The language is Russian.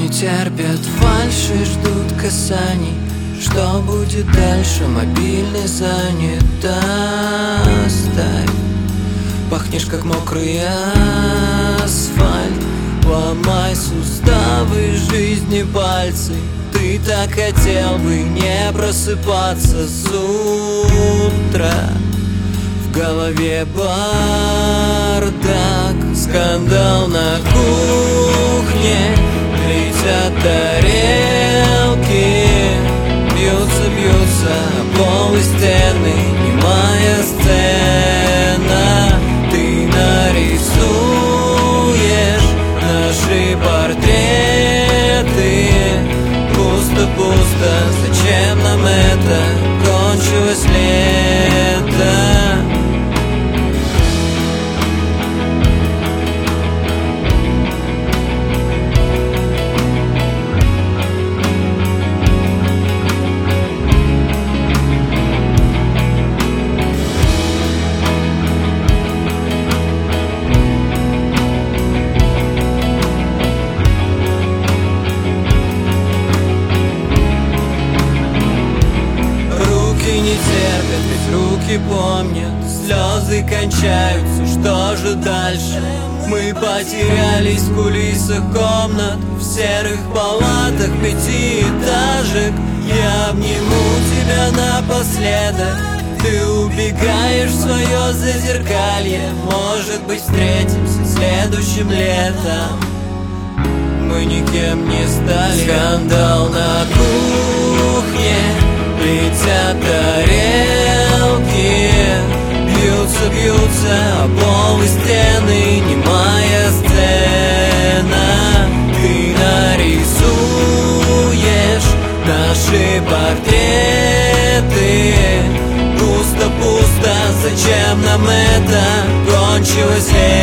не терпят фальши, ждут касаний. Что будет дальше? Мобильный занят. Оставь. Пахнешь, как мокрый асфальт. Ломай суставы жизни пальцы. Ты так хотел бы не просыпаться с утра. В голове бардак, скандал на кухне. Летят тарелки, бьются пол и стены. Немая сцена. Ты нарисуешь наши портреты. Пусто-пусто, зачем нам это? Кончилось лето. Не терпят, ведь руки помнят. Слезы кончаются, что же дальше? Мы потерялись в кулисах комнат, в серых палатах пятиэтажек. Я обниму тебя напоследок. Ты убегаешь в свое зазеркалье. Может быть, встретимся следующим летом. Мы никем не стали. Скандал на кухне. Летят тарелки, бьются о пол и стены. Немая сцена. Ты нарисуешь наши портреты. Пусто-пусто, зачем нам это? Кончилось лето.